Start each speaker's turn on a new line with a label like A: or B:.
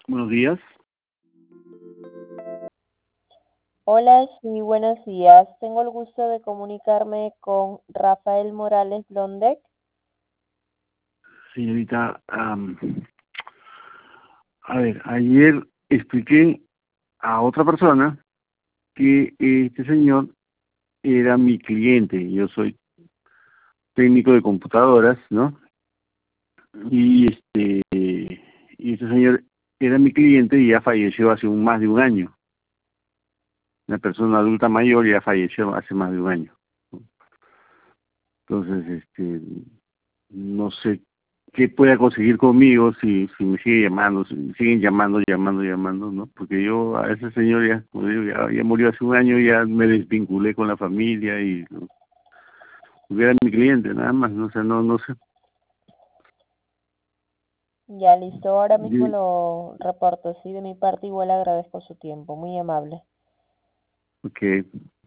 A: Buenos días.
B: Hola, sí, buenos días. Tengo el gusto de comunicarme con Rafael Morales Blondek.
A: Señorita, a ver, ayer expliqué a otra persona que este señor era mi cliente. Yo soy técnico de computadoras, ¿no? Y y este señor era mi cliente y ya falleció hace más de un año. Una persona adulta mayor ya falleció hace más de un año. Entonces, no sé qué pueda conseguir conmigo si me sigue llamando, si me siguen llamando, ¿no? Porque yo a ese señor ya, como digo, ya murió hace un año, ya me desvinculé con la familia y ¿no? Era mi cliente, nada más, no sé, no sé.
B: Ya listo, ahora mismo
A: Yo-
B: lo reporto, sí, de mi parte igual agradezco su tiempo, muy amable.
A: Ok.